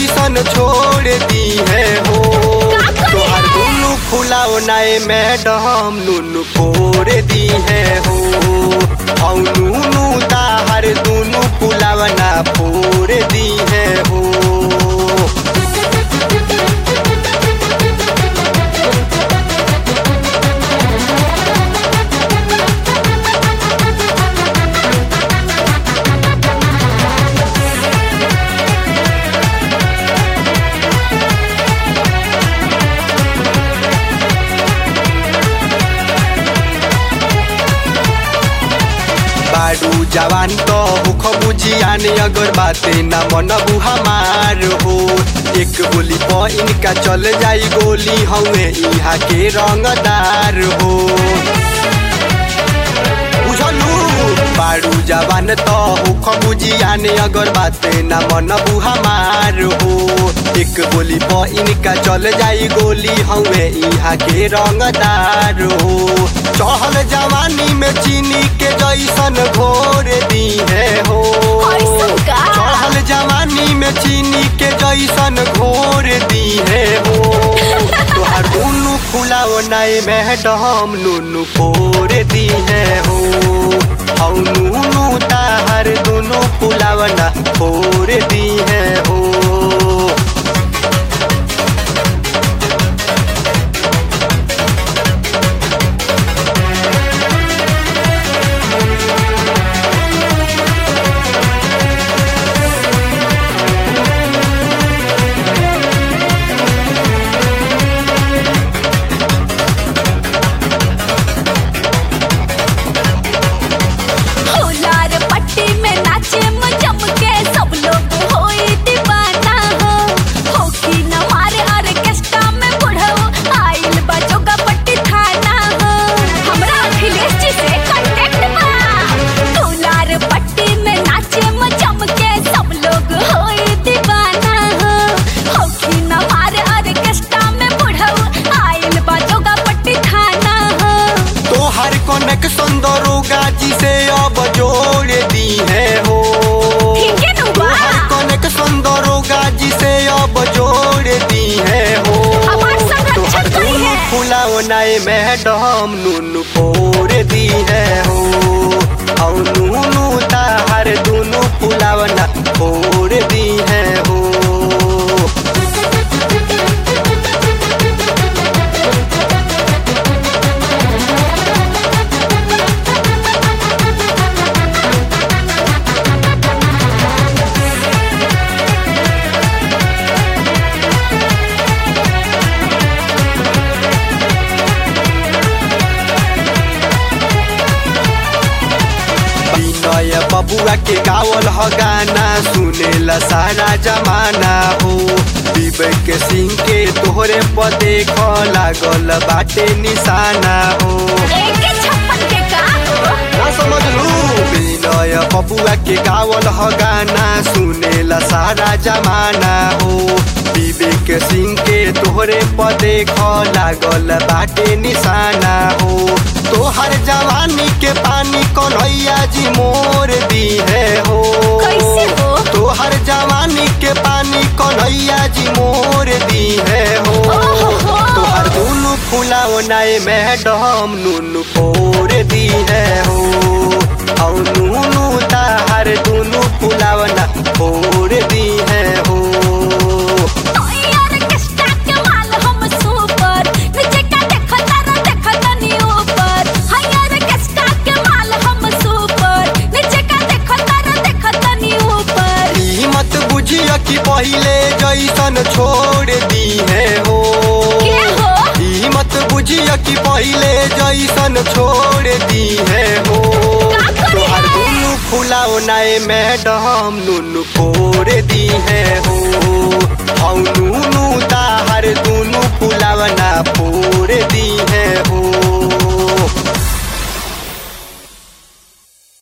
जैसन छोड़ दी है हो। तोहर दुनू फुलाओ नाए मैडम नुनु फोड़ दी है हो। औ नुनु ताहर दुनू फुलावा ना फोड़ दी है हो। बारू जवान तो हुख बुझियान अगर बातें न मनबू हमार हो। एक गोली पर इनका चल जाई गोली हमें यहाँ के रंगदार हो। बुझलू बारू जवान तो हुख बुझियान अगर बातें न मनबू हमार हो। एक गोली पर इनका चल जाई गोली हमें यहाँ के रंगदार हो। चहल जवानी में चीनी के जैसन घोर दी है हो। चहल जवानी में चीनी के जैसन घोर दी है हो। तोहर दुनू फुलाओ नाए मैडम नुनु फोड़ दी है हो। औ नुनु ताहर दुनू फुलाओ ना फोड़ दी है हो। कनेक्शन दरोगा जी से अब जोड़ दी है हो। कनेक्शन दरोगा जी से अब जोड़ दी है हो। तोहर दुनू फुलाओ नाए मैडम नुनु फोड़ दी है हो। और नुनु ताहर दुनू फुलाओ ना फोड़ दी है हो। बबुआ के गावल ह गाना सुनेला सारा जमाना हो। विवेक सिंह के तोहरे पर देख लागल बाटे निशाना हो। ना समझलू विनय बबुआ के गावल ह गाना सुनेला सारा जमाना हो। विवेक सिंह के तोहरे पर देख लागल बाटे निशाना हो। तोहर जवानी के पानी कन्हैया जी मोर दी है हो। तोहर जवानी के पानी कन्हैया जी मोर दी है हो। तोहर दुनू फुलाओ नाए मैडम नुनु फोड़ दी है हो। और नुनु ताहर दुनू फुलाओ ना फोड़ दी है हो। कि पहले जैसन छोड़ दी है हो। ई मत बुझिया कि पहले जैसन छोड़ दी है हो। तोहर दुनू फुलाओ नाए मैडम नुनु फोड़ दी है हो।